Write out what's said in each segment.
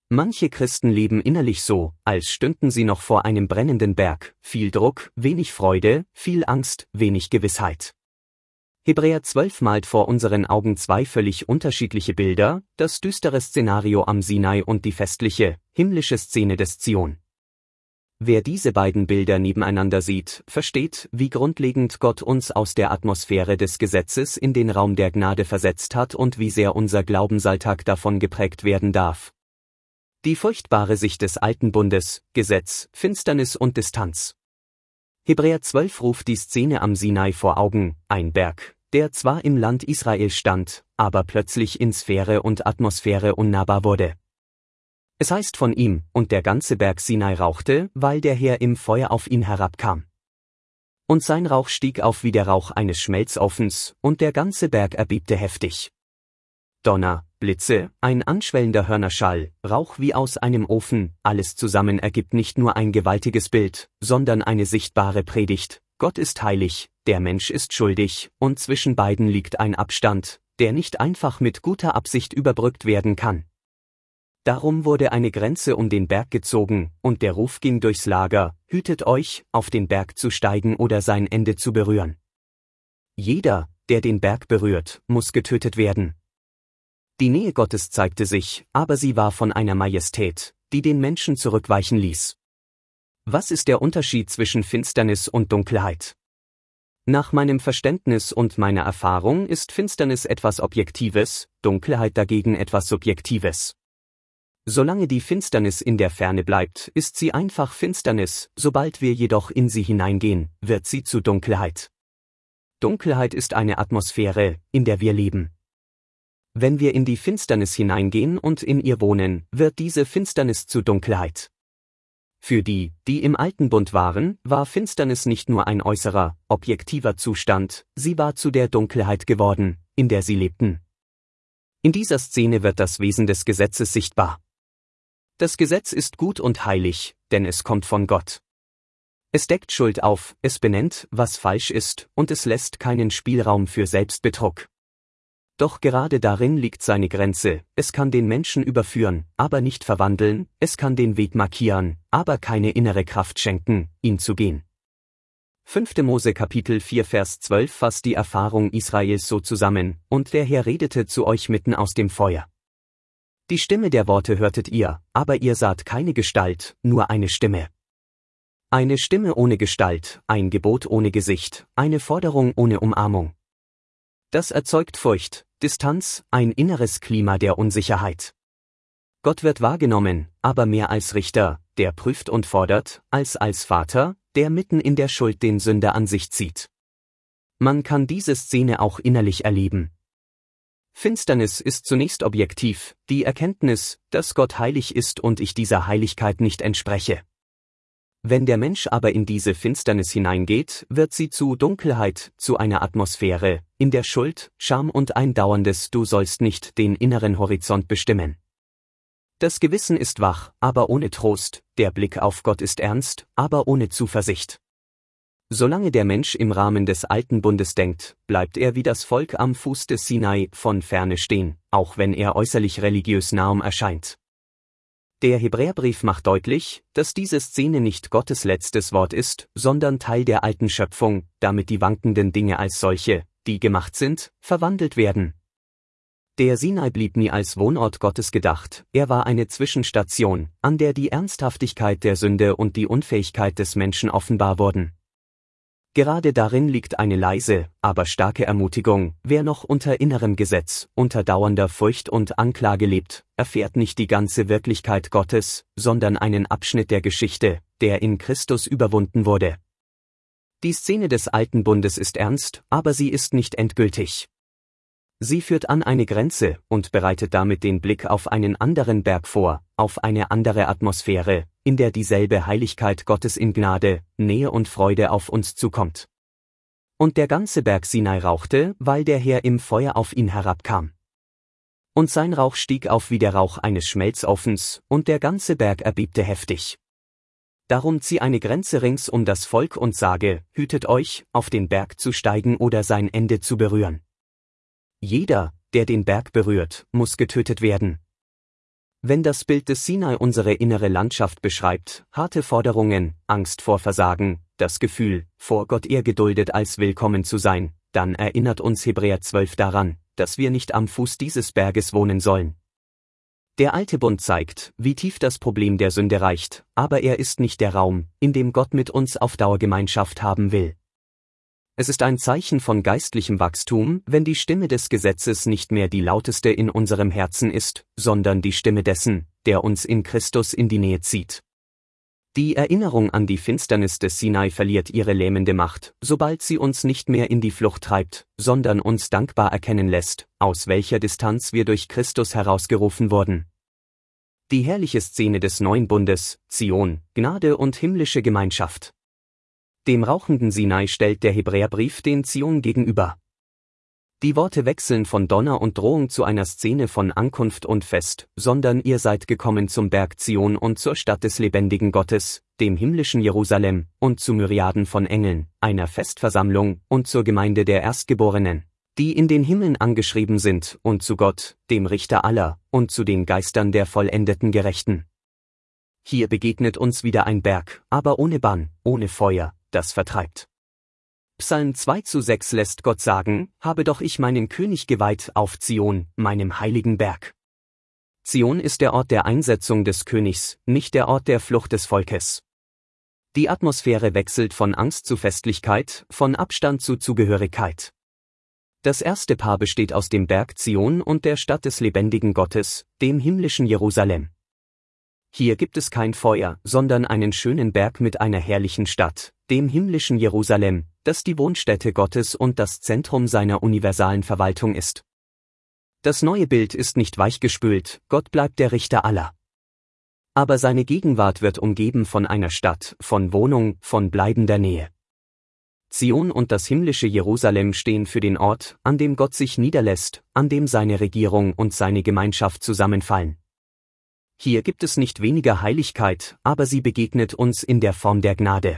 Manche Christen leben innerlich so, als stünden sie noch vor einem brennenden Berg, viel Druck, wenig Freude, viel Angst, wenig Gewissheit. Hebräer 12 malt vor unseren Augen zwei völlig unterschiedliche Bilder, das düstere Szenario am Sinai und die festliche, himmlische Szene des Zion. Wer diese beiden Bilder nebeneinander sieht, versteht, wie grundlegend Gott uns aus der Atmosphäre des Gesetzes in den Raum der Gnade versetzt hat und wie sehr unser Glaubensalltag davon geprägt werden darf. Die furchtbare Sicht des alten Bundes, Gesetz, Finsternis und Distanz. Hebräer 12 ruft die Szene am Sinai vor Augen, ein Berg, der zwar im Land Israel stand, aber plötzlich in Sphäre und Atmosphäre unnahbar wurde. Es heißt von ihm, und der ganze Berg Sinai rauchte, weil der Herr im Feuer auf ihn herabkam. Und sein Rauch stieg auf wie der Rauch eines Schmelzofens, und der ganze Berg erbebte heftig. Donner, Blitze, ein anschwellender Hörnerschall, Rauch wie aus einem Ofen, alles zusammen ergibt nicht nur ein gewaltiges Bild, sondern eine sichtbare Predigt. Gott ist heilig, der Mensch ist schuldig, und zwischen beiden liegt ein Abstand, der nicht einfach mit guter Absicht überbrückt werden kann. Darum wurde eine Grenze um den Berg gezogen, und der Ruf ging durchs Lager: Hütet euch, auf den Berg zu steigen oder sein Ende zu berühren. Jeder, der den Berg berührt, muss getötet werden. Die Nähe Gottes zeigte sich, aber sie war von einer Majestät, die den Menschen zurückweichen ließ. Was ist der Unterschied zwischen Finsternis und Dunkelheit? Nach meinem Verständnis und meiner Erfahrung ist Finsternis etwas Objektives, Dunkelheit dagegen etwas Subjektives. Solange die Finsternis in der Ferne bleibt, ist sie einfach Finsternis, sobald wir jedoch in sie hineingehen, wird sie zu Dunkelheit. Dunkelheit ist eine Atmosphäre, in der wir leben. Wenn wir in die Finsternis hineingehen und in ihr wohnen, wird diese Finsternis zu Dunkelheit. Für die, die im alten Bund waren, war Finsternis nicht nur ein äußerer, objektiver Zustand, sie war zu der Dunkelheit geworden, in der sie lebten. In dieser Szene wird das Wesen des Gesetzes sichtbar. Das Gesetz ist gut und heilig, denn es kommt von Gott. Es deckt Schuld auf, es benennt, was falsch ist, und es lässt keinen Spielraum für Selbstbetrug. Doch gerade darin liegt seine Grenze: Es kann den Menschen überführen, aber nicht verwandeln, es kann den Weg markieren, aber keine innere Kraft schenken, ihn zu gehen. 5. Mose Kapitel 4 Vers 12 fasst die Erfahrung Israels so zusammen: Und der Herr redete zu euch mitten aus dem Feuer. Die Stimme der Worte hörtet ihr, aber ihr saht keine Gestalt, nur eine Stimme. Eine Stimme ohne Gestalt, ein Gebot ohne Gesicht, eine Forderung ohne Umarmung. Das erzeugt Furcht, Distanz, ein inneres Klima der Unsicherheit. Gott wird wahrgenommen, aber mehr als Richter, der prüft und fordert, als Vater, der mitten in der Schuld den Sünder an sich zieht. Man kann diese Szene auch innerlich erleben. Finsternis ist zunächst objektiv, die Erkenntnis, dass Gott heilig ist und ich dieser Heiligkeit nicht entspreche. Wenn der Mensch aber in diese Finsternis hineingeht, wird sie zu Dunkelheit, zu einer Atmosphäre, in der Schuld, Scham und ein dauerndes Du sollst nicht den inneren Horizont bestimmen. Das Gewissen ist wach, aber ohne Trost, der Blick auf Gott ist ernst, aber ohne Zuversicht. Solange der Mensch im Rahmen des alten Bundes denkt, bleibt er wie das Volk am Fuß des Sinai von ferne stehen, auch wenn er äußerlich religiös nahm erscheint. Der Hebräerbrief macht deutlich, dass diese Szene nicht Gottes letztes Wort ist, sondern Teil der alten Schöpfung, damit die wankenden Dinge als solche, die gemacht sind, verwandelt werden. Der Sinai blieb nie als Wohnort Gottes gedacht, er war eine Zwischenstation, an der die Ernsthaftigkeit der Sünde und die Unfähigkeit des Menschen offenbar wurden. Gerade darin liegt eine leise, aber starke Ermutigung: Wer noch unter innerem Gesetz, unter dauernder Furcht und Anklage lebt, erfährt nicht die ganze Wirklichkeit Gottes, sondern einen Abschnitt der Geschichte, der in Christus überwunden wurde. Die Szene des alten Bundes ist ernst, aber sie ist nicht endgültig. Sie führt an eine Grenze und bereitet damit den Blick auf einen anderen Berg vor, auf eine andere Atmosphäre, in der dieselbe Heiligkeit Gottes in Gnade, Nähe und Freude auf uns zukommt. Und der ganze Berg Sinai rauchte, weil der Herr im Feuer auf ihn herabkam. Und sein Rauch stieg auf wie der Rauch eines Schmelzofens, und der ganze Berg erbebte heftig. Darum zieh eine Grenze rings um das Volk und sage: Hütet euch, auf den Berg zu steigen oder sein Ende zu berühren. Jeder, der den Berg berührt, muss getötet werden. Wenn das Bild des Sinai unsere innere Landschaft beschreibt, harte Forderungen, Angst vor Versagen, das Gefühl, vor Gott eher geduldet als willkommen zu sein, dann erinnert uns Hebräer 12 daran, dass wir nicht am Fuß dieses Berges wohnen sollen. Der alte Bund zeigt, wie tief das Problem der Sünde reicht, aber er ist nicht der Raum, in dem Gott mit uns auf Dauer Gemeinschaft haben will. Es ist ein Zeichen von geistlichem Wachstum, wenn die Stimme des Gesetzes nicht mehr die lauteste in unserem Herzen ist, sondern die Stimme dessen, der uns in Christus in die Nähe zieht. Die Erinnerung an die Finsternis des Sinai verliert ihre lähmende Macht, sobald sie uns nicht mehr in die Flucht treibt, sondern uns dankbar erkennen lässt, aus welcher Distanz wir durch Christus herausgerufen wurden. Die herrliche Szene des neuen Bundes, Zion, Gnade und himmlische Gemeinschaft. Dem rauchenden Sinai stellt der Hebräerbrief den Zion gegenüber. Die Worte wechseln von Donner und Drohung zu einer Szene von Ankunft und Fest, sondern ihr seid gekommen zum Berg Zion und zur Stadt des lebendigen Gottes, dem himmlischen Jerusalem, und zu Myriaden von Engeln, einer Festversammlung, und zur Gemeinde der Erstgeborenen, die in den Himmeln angeschrieben sind, und zu Gott, dem Richter aller, und zu den Geistern der vollendeten Gerechten. Hier begegnet uns wieder ein Berg, aber ohne Bann, ohne Feuer, das vertreibt. Psalm 2:6 lässt Gott sagen, habe doch ich meinen König geweiht auf Zion, meinem heiligen Berg. Zion ist der Ort der Einsetzung des Königs, nicht der Ort der Flucht des Volkes. Die Atmosphäre wechselt von Angst zu Festlichkeit, von Abstand zu Zugehörigkeit. Das erste Paar besteht aus dem Berg Zion und der Stadt des lebendigen Gottes, dem himmlischen Jerusalem. Hier gibt es kein Feuer, sondern einen schönen Berg mit einer herrlichen Stadt, dem himmlischen Jerusalem, das die Wohnstätte Gottes und das Zentrum seiner universalen Verwaltung ist. Das neue Bild ist nicht weichgespült, Gott bleibt der Richter aller. Aber seine Gegenwart wird umgeben von einer Stadt, von Wohnung, von bleibender Nähe. Zion und das himmlische Jerusalem stehen für den Ort, an dem Gott sich niederlässt, an dem seine Regierung und seine Gemeinschaft zusammenfallen. Hier gibt es nicht weniger Heiligkeit, aber sie begegnet uns in der Form der Gnade.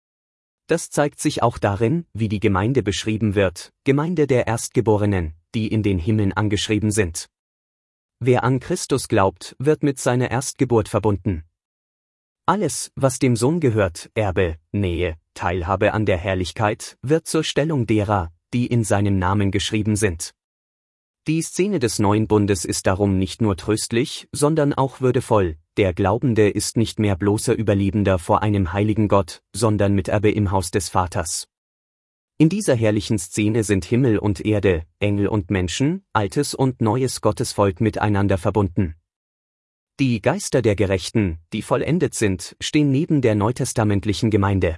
Das zeigt sich auch darin, wie die Gemeinde beschrieben wird, Gemeinde der Erstgeborenen, die in den Himmeln angeschrieben sind. Wer an Christus glaubt, wird mit seiner Erstgeburt verbunden. Alles, was dem Sohn gehört, Erbe, Nähe, Teilhabe an der Herrlichkeit, wird zur Stellung derer, die in seinem Namen geschrieben sind. Die Szene des neuen Bundes ist darum nicht nur tröstlich, sondern auch würdevoll. Der Glaubende ist nicht mehr bloßer Überlebender vor einem heiligen Gott, sondern Miterbe im Haus des Vaters. In dieser herrlichen Szene sind Himmel und Erde, Engel und Menschen, altes und neues Gottesvolk miteinander verbunden. Die Geister der Gerechten, die vollendet sind, stehen neben der neutestamentlichen Gemeinde.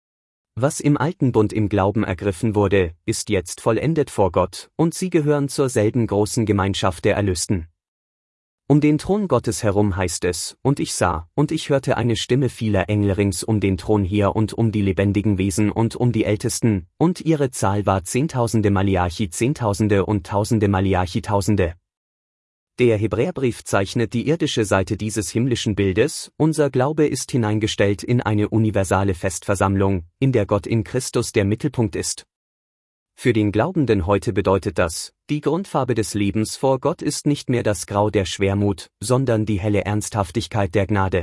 Was im alten Bund im Glauben ergriffen wurde, ist jetzt vollendet vor Gott, und sie gehören zur selben großen Gemeinschaft der Erlösten. Um den Thron Gottes herum heißt es, und ich sah, und ich hörte eine Stimme vieler Engel rings um den Thron her und um die lebendigen Wesen und um die Ältesten, und ihre Zahl war Zehntausende Maliachi Zehntausende und Tausende Maliachi Tausende. Der Hebräerbrief zeichnet die irdische Seite dieses himmlischen Bildes, unser Glaube ist hineingestellt in eine universale Festversammlung, in der Gott in Christus der Mittelpunkt ist. Für den Glaubenden heute bedeutet das, die Grundfarbe des Lebens vor Gott ist nicht mehr das Grau der Schwermut, sondern die helle Ernsthaftigkeit der Gnade.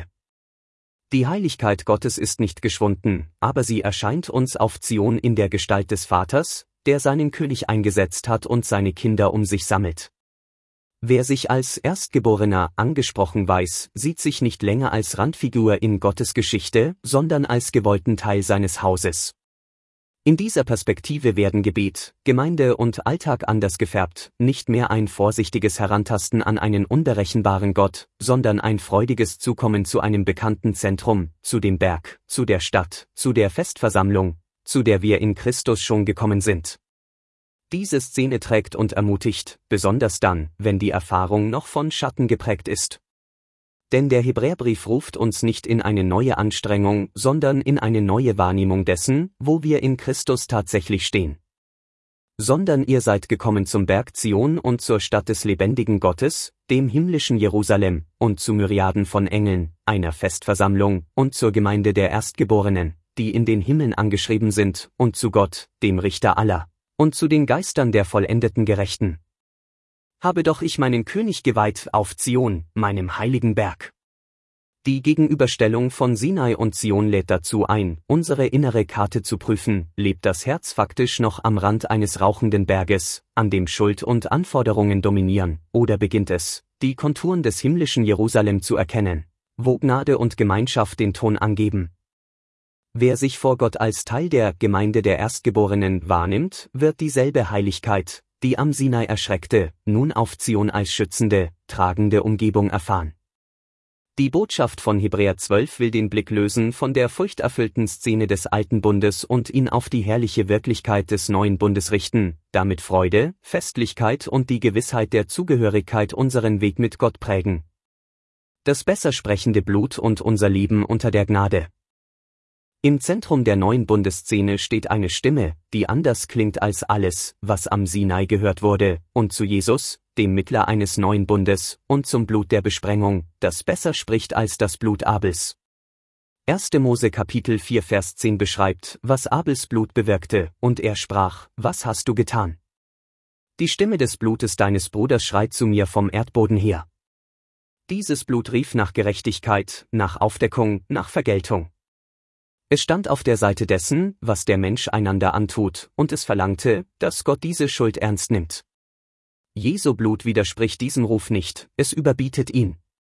Die Heiligkeit Gottes ist nicht geschwunden, aber sie erscheint uns auf Zion in der Gestalt des Vaters, der seinen König eingesetzt hat und seine Kinder um sich sammelt. Wer sich als Erstgeborener angesprochen weiß, sieht sich nicht länger als Randfigur in Gottes Geschichte, sondern als gewollten Teil seines Hauses. In dieser Perspektive werden Gebet, Gemeinde und Alltag anders gefärbt, nicht mehr ein vorsichtiges Herantasten an einen unberechenbaren Gott, sondern ein freudiges Zukommen zu einem bekannten Zentrum, zu dem Berg, zu der Stadt, zu der Festversammlung, zu der wir in Christus schon gekommen sind. Diese Szene trägt und ermutigt, besonders dann, wenn die Erfahrung noch von Schatten geprägt ist. Denn der Hebräerbrief ruft uns nicht in eine neue Anstrengung, sondern in eine neue Wahrnehmung dessen, wo wir in Christus tatsächlich stehen. Sondern ihr seid gekommen zum Berg Zion und zur Stadt des lebendigen Gottes, dem himmlischen Jerusalem, und zu Myriaden von Engeln, einer Festversammlung, und zur Gemeinde der Erstgeborenen, die in den Himmeln angeschrieben sind, und zu Gott, dem Richter aller, und zu den Geistern der vollendeten Gerechten. Habe doch ich meinen König geweiht auf Zion, meinem heiligen Berg. Die Gegenüberstellung von Sinai und Zion lädt dazu ein, unsere innere Karte zu prüfen. Lebt das Herz faktisch noch am Rand eines rauchenden Berges, an dem Schuld und Anforderungen dominieren, oder beginnt es, die Konturen des himmlischen Jerusalem zu erkennen, wo Gnade und Gemeinschaft den Ton angeben? Wer sich vor Gott als Teil der Gemeinde der Erstgeborenen wahrnimmt, wird dieselbe Heiligkeit, die am Sinai erschreckte, nun auf Zion als schützende, tragende Umgebung erfahren. Die Botschaft von Hebräer 12 will den Blick lösen von der furchterfüllten Szene des alten Bundes und ihn auf die herrliche Wirklichkeit des neuen Bundes richten, damit Freude, Festlichkeit und die Gewissheit der Zugehörigkeit unseren Weg mit Gott prägen. Das besser sprechende Blut und unser Leben unter der Gnade. Im Zentrum der neuen Bundesszene steht eine Stimme, die anders klingt als alles, was am Sinai gehört wurde, und zu Jesus, dem Mittler eines neuen Bundes, und zum Blut der Besprengung, das besser spricht als das Blut Abels. 1. Mose Kapitel 4 Vers 10 beschreibt, was Abels Blut bewirkte, und er sprach: Was hast du getan? Die Stimme des Blutes deines Bruders schreit zu mir vom Erdboden her. Dieses Blut rief nach Gerechtigkeit, nach Aufdeckung, nach Vergeltung. Es stand auf der Seite dessen, was der Mensch einander antut, und es verlangte, dass Gott diese Schuld ernst nimmt. Jesu Blut widerspricht diesem Ruf nicht, es überbietet ihn.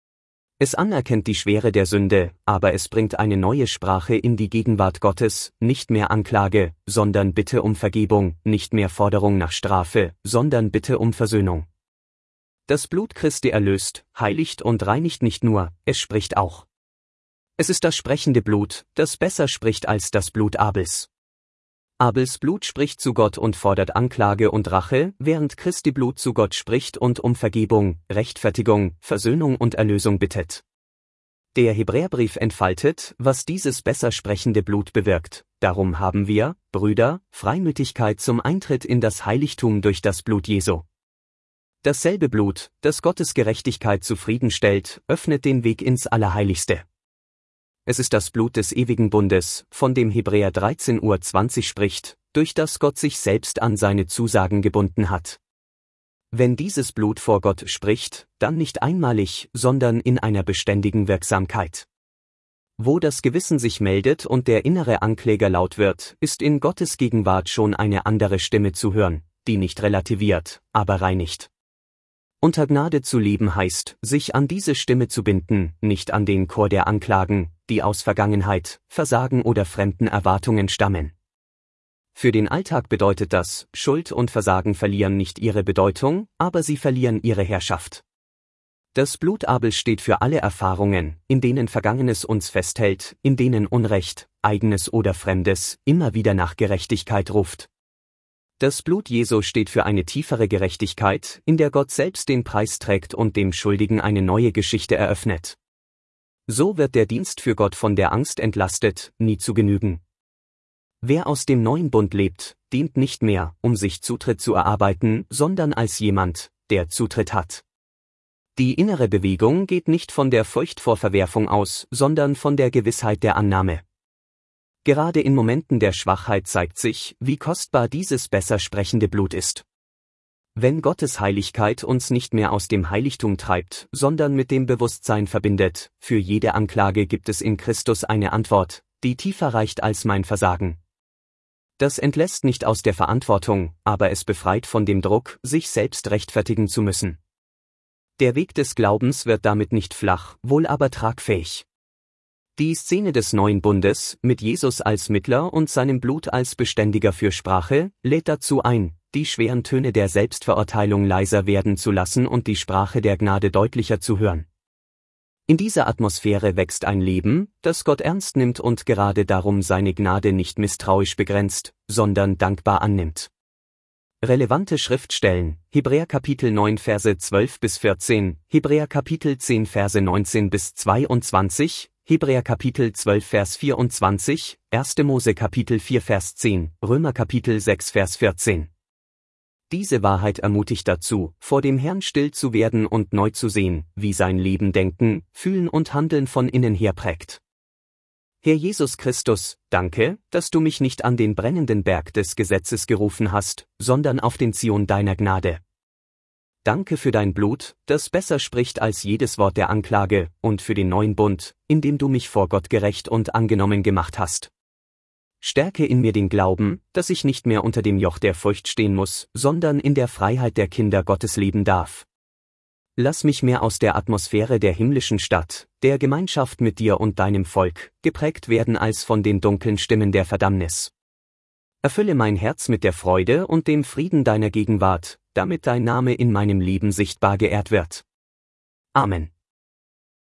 Es anerkennt die Schwere der Sünde, aber es bringt eine neue Sprache in die Gegenwart Gottes, nicht mehr Anklage, sondern Bitte um Vergebung, nicht mehr Forderung nach Strafe, sondern Bitte um Versöhnung. Das Blut Christi erlöst, heiligt und reinigt nicht nur, es spricht auch. Es ist das sprechende Blut, das besser spricht als das Blut Abels. Abels Blut spricht zu Gott und fordert Anklage und Rache, während Christi Blut zu Gott spricht und um Vergebung, Rechtfertigung, Versöhnung und Erlösung bittet. Der Hebräerbrief entfaltet, was dieses besser sprechende Blut bewirkt. Darum haben wir, Brüder, Freimütigkeit zum Eintritt in das Heiligtum durch das Blut Jesu. Dasselbe Blut, das Gottes Gerechtigkeit zufriedenstellt, öffnet den Weg ins Allerheiligste. Es ist das Blut des ewigen Bundes, von dem Hebräer 13:20 spricht, durch das Gott sich selbst an seine Zusagen gebunden hat. Wenn dieses Blut vor Gott spricht, dann nicht einmalig, sondern in einer beständigen Wirksamkeit. Wo das Gewissen sich meldet und der innere Ankläger laut wird, ist in Gottes Gegenwart schon eine andere Stimme zu hören, die nicht relativiert, aber reinigt. Unter Gnade zu leben heißt, sich an diese Stimme zu binden, nicht an den Chor der Anklagen, die aus Vergangenheit, Versagen oder fremden Erwartungen stammen. Für den Alltag bedeutet das, Schuld und Versagen verlieren nicht ihre Bedeutung, aber sie verlieren ihre Herrschaft. Das Blut Abels steht für alle Erfahrungen, in denen Vergangenes uns festhält, in denen Unrecht, eigenes oder Fremdes, immer wieder nach Gerechtigkeit ruft. Das Blut Jesu steht für eine tiefere Gerechtigkeit, in der Gott selbst den Preis trägt und dem Schuldigen eine neue Geschichte eröffnet. So wird der Dienst für Gott von der Angst entlastet, nie zu genügen. Wer aus dem neuen Bund lebt, dient nicht mehr, um sich Zutritt zu erarbeiten, sondern als jemand, der Zutritt hat. Die innere Bewegung geht nicht von der Furcht vor Verwerfung aus, sondern von der Gewissheit der Annahme. Gerade in Momenten der Schwachheit zeigt sich, wie kostbar dieses besser sprechende Blut ist. Wenn Gottes Heiligkeit uns nicht mehr aus dem Heiligtum treibt, sondern mit dem Bewusstsein verbindet, für jede Anklage gibt es in Christus eine Antwort, die tiefer reicht als mein Versagen. Das entlässt nicht aus der Verantwortung, aber es befreit von dem Druck, sich selbst rechtfertigen zu müssen. Der Weg des Glaubens wird damit nicht flach, wohl aber tragfähig. Die Szene des neuen Bundes, mit Jesus als Mittler und seinem Blut als beständiger Fürsprache, lädt dazu ein, die schweren Töne der Selbstverurteilung leiser werden zu lassen und die Sprache der Gnade deutlicher zu hören. In dieser Atmosphäre wächst ein Leben, das Gott ernst nimmt und gerade darum seine Gnade nicht misstrauisch begrenzt, sondern dankbar annimmt. Relevante Schriftstellen: Hebräer Kapitel 9 Verse 12 bis 14, Hebräer Kapitel 10 Verse 19 bis 22, Hebräer Kapitel 12 Vers 24, 1. Mose Kapitel 4 Vers 10, Römer Kapitel 6 Vers 14. Diese Wahrheit ermutigt dazu, vor dem Herrn still zu werden und neu zu sehen, wie sein Leben Denken, Fühlen und Handeln von innen her prägt. Herr Jesus Christus, danke, dass du mich nicht an den brennenden Berg des Gesetzes gerufen hast, sondern auf den Zion deiner Gnade. Danke für dein Blut, das besser spricht als jedes Wort der Anklage, und für den neuen Bund, in dem du mich vor Gott gerecht und angenommen gemacht hast. Stärke in mir den Glauben, dass ich nicht mehr unter dem Joch der Furcht stehen muss, sondern in der Freiheit der Kinder Gottes leben darf. Lass mich mehr aus der Atmosphäre der himmlischen Stadt, der Gemeinschaft mit dir und deinem Volk, geprägt werden als von den dunklen Stimmen der Verdammnis. Erfülle mein Herz mit der Freude und dem Frieden deiner Gegenwart, damit dein Name in meinem Leben sichtbar geehrt wird. Amen.